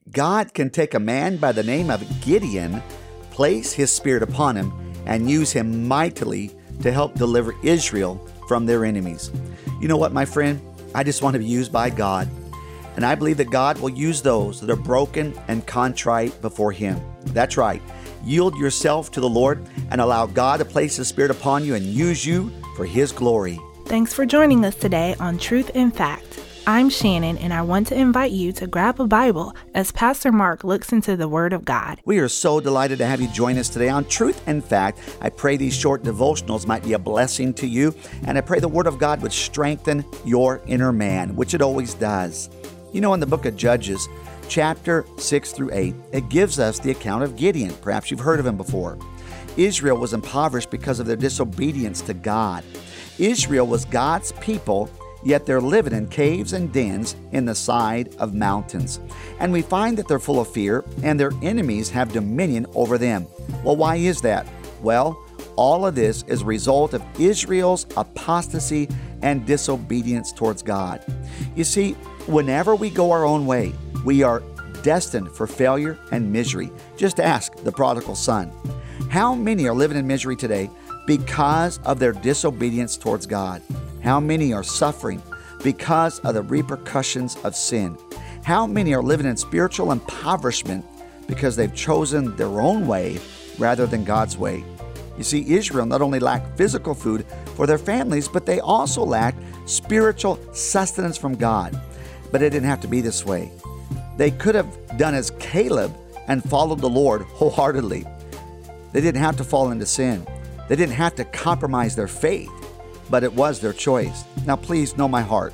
God can take a man by the name of Gideon, place his Spirit upon him, and use him mightily to help deliver Israel from their enemies. You know what, my friend? I just want to be used by God. And I believe that God will use those that are broken and contrite before Him. That's right. Yield yourself to the Lord and allow God to place His Spirit upon you and use you for His glory. Thanks for joining us today on Truth in Fact. I'm Shannon, and I want to invite you to grab a Bible as Pastor Mark looks into the Word of God. We are so delighted to have you join us today on Truth in Fact. I pray these short devotionals might be a blessing to you, and I pray the Word of God would strengthen your inner man, which it always does. You know, in the book of Judges, chapter 6 through 8, it gives us the account of Gideon. Perhaps you've heard of him before. Israel was impoverished because of their disobedience to God. Israel was God's people, yet they're living in caves and dens in the side of mountains. And we find that they're full of fear, and their enemies have dominion over them. Well, why is that? Well, all of this is a result of Israel's apostasy and disobedience towards God. You see, whenever we go our own way, we are destined for failure and misery. Just ask the prodigal son. How many are living in misery today because of their disobedience towards God? How many are suffering because of the repercussions of sin? How many are living in spiritual impoverishment because they've chosen their own way rather than God's way? You see, Israel not only lacked physical food for their families, but they also lacked spiritual sustenance from God. But it didn't have to be this way. They could have done as Caleb and followed the Lord wholeheartedly. They didn't have to fall into sin. They didn't have to compromise their faith, but it was their choice. Now, please know my heart.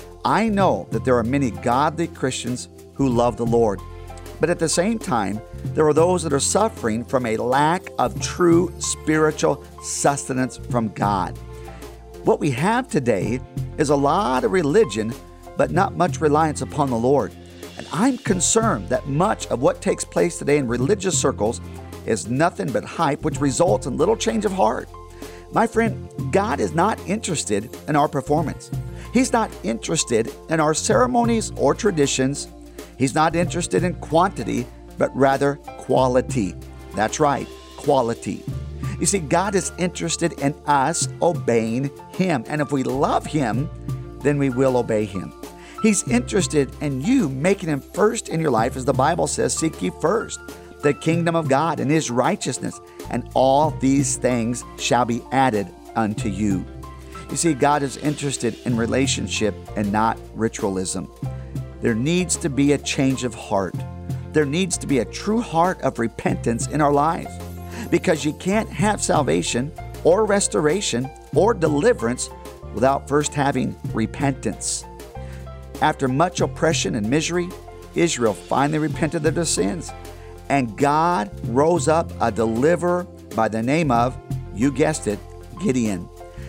I know that there are many godly Christians who love the Lord, but at the same time, there are those that are suffering from a lack of true spiritual sustenance from God. What we have today is a lot of religion, but not much reliance upon the Lord. And I'm concerned that much of what takes place today in religious circles is nothing but hype, which results in little change of heart. My friend, God is not interested in our performance. He's not interested in our ceremonies or traditions. He's not interested in quantity, but rather quality. That's right, quality. You see, God is interested in us obeying Him. And if we love Him, then we will obey Him. He's interested in you making Him first in your life. As the Bible says, seek ye first the kingdom of God and His righteousness, and all these things shall be added unto you. You see, God is interested in relationship and not ritualism. There needs to be a change of heart. There needs to be a true heart of repentance in our lives, because you can't have salvation or restoration or deliverance without first having repentance. After much oppression and misery, Israel finally repented of their sins, and God rose up a deliverer by the name of, you guessed it, Gideon.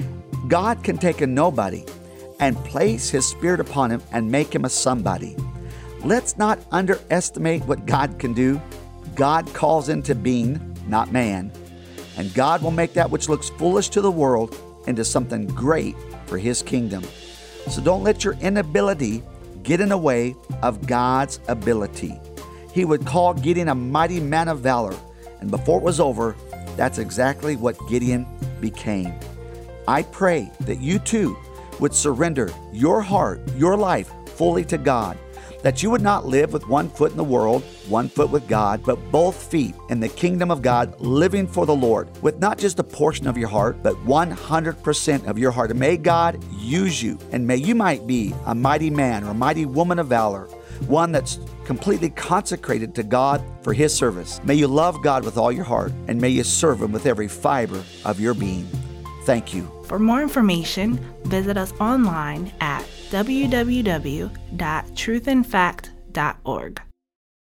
God can take a nobody and place His Spirit upon him and make him a somebody. Let's not underestimate what God can do. God calls into being, not man. And God will make that which looks foolish to the world into something great for His kingdom. So don't let your inability get in the way of God's ability. He would call Gideon a mighty man of valor, and before it was over, that's exactly what Gideon became. I pray that you too would surrender your heart, your life fully to God, that you would not live with one foot in the world, one foot with God, but both feet in the kingdom of God, living for the Lord, with not just a portion of your heart, but 100% of your heart. And may God use you, and may you might be a mighty man or a mighty woman of valor, one that's completely consecrated to God for His service. May you love God with all your heart, and may you serve Him with every fiber of your being. Thank you. For more information, visit us online at www.truthinfact.org.